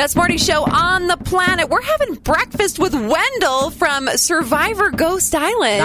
Best Morning Show on the planet. We're having breakfast with Wendell from Survivor Ghost Island.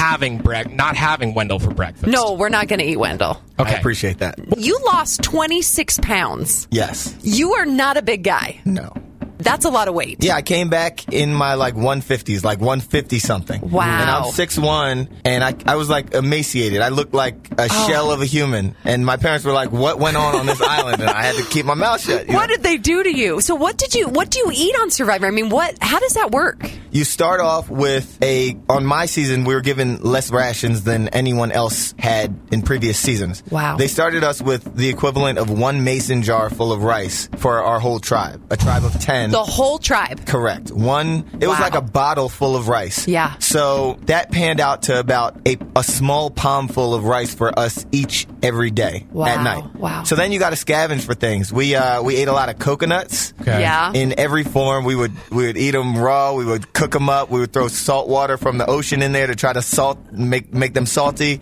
Not having Wendell for breakfast. No, we're not going to eat Wendell. Okay. I appreciate that. You lost 26 pounds. Yes. You are not a big guy. No. That's a lot of weight. Yeah, I came back in my 150s, 150 something. Wow. And I'm 6'1", and I was emaciated. I looked like a shell of a human. And my parents were like, "What went on this island?" And I had to keep my mouth shut. What did they do to you? So what do you eat on Survivor? I mean, how does that work? You start off with on my season, we were given less rations than anyone else had in previous seasons. Wow. They started us with the equivalent of one mason jar full of rice for our whole tribe, a tribe of 10. The whole tribe? Correct. It was like a bottle full of rice. Yeah. So that panned out to about a small palm full of rice for us every day at night. Wow. So then you got to scavenge for things. We ate a lot of coconuts. Okay. Yeah. In every form. We would eat them raw. We would cook them up. We would throw salt water from the ocean in there to try to make them salty.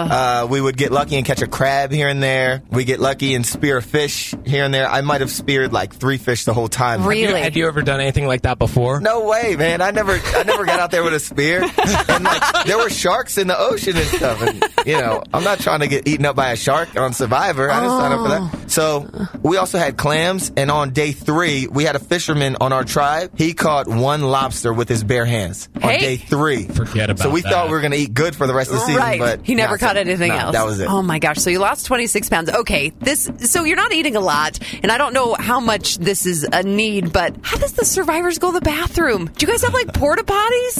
We would get lucky and catch a crab here and there. We get lucky and spear a fish here and there. I might have speared 3 fish the whole time. Really? Had you ever done anything like that before? No way, man. I never got out there with a spear. And there were sharks in the ocean and stuff. And, I'm not trying to get eaten up by a shark on Survivor. I didn't sign up for that. So we also had clams. And on day 3, we had a fisherman on our tribe. He caught 1 lobster with his bare hands on day 3. Forget about that. So we thought we were going to eat good for the rest of the season. Right. But he never caught anything else. That was it. Oh my gosh. So you lost 26 pounds. Okay. So you're not eating a lot. And I don't know how much this is a need, but how does the survivors go to the bathroom? Do you guys have porta potties?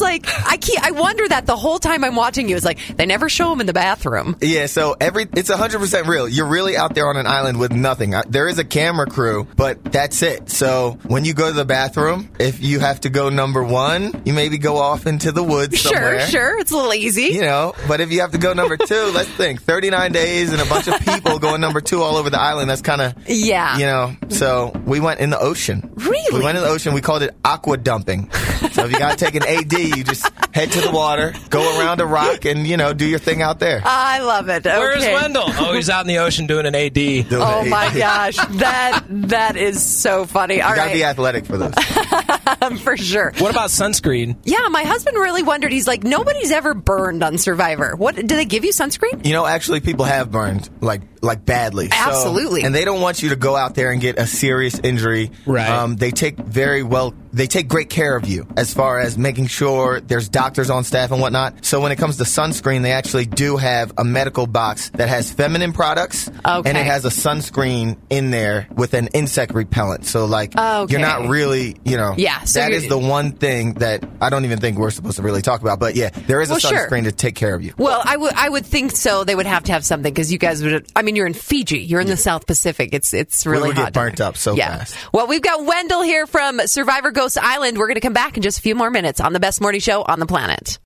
I wonder that the whole time I'm watching you. It's they never show them in the bathroom. Yeah, so it's 100% real. You're really out there on an island with nothing. There is a camera crew, but that's it. So when you go to the bathroom, if you have to go number 1, you maybe go off into the woods somewhere. Sure. It's a little easy. But if you have to go number 2, let's think 39 days and a bunch of people going number 2 all over the island. That's kind of So we went in the ocean. Really? We went in the ocean. We called it aqua dumping. So if you got to take an AD, you just head to the water, go around a rock, and do your thing out there. I love it. Okay. Where's Wendell? Oh, he's out in the ocean doing an AD. Oh my gosh, that is so funny. All you gotta right. be athletic for those. For sure. What about sunscreen? Yeah, my husband really wondered. He's like, nobody's ever burned on Survivor. What do they give you sunscreen? Actually, people have burned like badly. Absolutely. And they don't want you to go out there and get a serious injury. Right. They take great care of you as far as making sure there's doctors on staff and whatnot. So when it comes to sunscreen, they actually do have a medical box that has feminine products. Okay. And it has a sunscreen in there with an insect repellent. So you're not really, Yeah. So that is the one thing that I don't even think we're supposed to really talk about. But yeah, there is a sunscreen to take care of you. Well, I would think so. They would have to have something because you guys would. I mean, you're in Fiji. You're in the South Pacific. It's really we would hot. get burnt up so fast. Well, we've got Wendell here from Survivor Ghost Island. We're going to come back in just a few more minutes on the Best Morning Show on the planet.